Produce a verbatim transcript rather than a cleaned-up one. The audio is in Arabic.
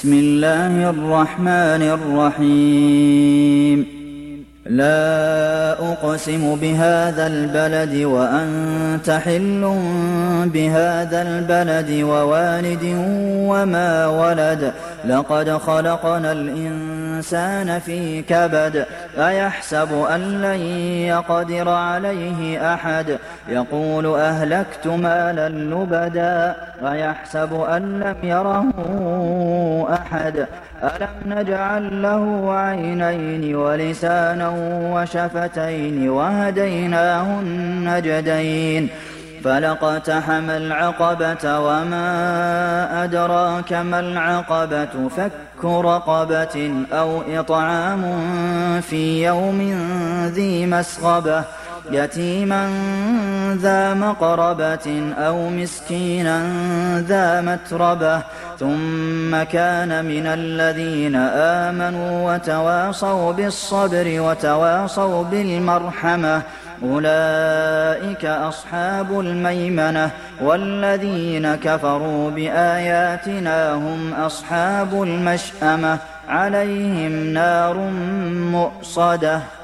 بسم الله الرحمن الرحيم لا أقسم بهذا البلد وأنت حل بهذا البلد ووالد وما ولد لقد خلقنا الإنسان في كبد أيحسب أن لن يقدر عليه أحد يقول أهلكت مالا لبدا أيحسب أن لم يره أحد ألم نجعل له عينين ولسانا وشفتين وهديناه النجدين فلاقتحم العقبة وما أدراك ما العقبة فك رقبة أو إطعام في يوم ذي مسغبة يتيما ذا مقربة أو مسكينا ذا متربة ثم كان من الذين آمنوا وتواصوا بالصبر وتواصوا بالمرحمة أولئك أصحاب الميمنة والذين كفروا بآياتنا هم أصحاب المشأمة عليهم نار مؤصدة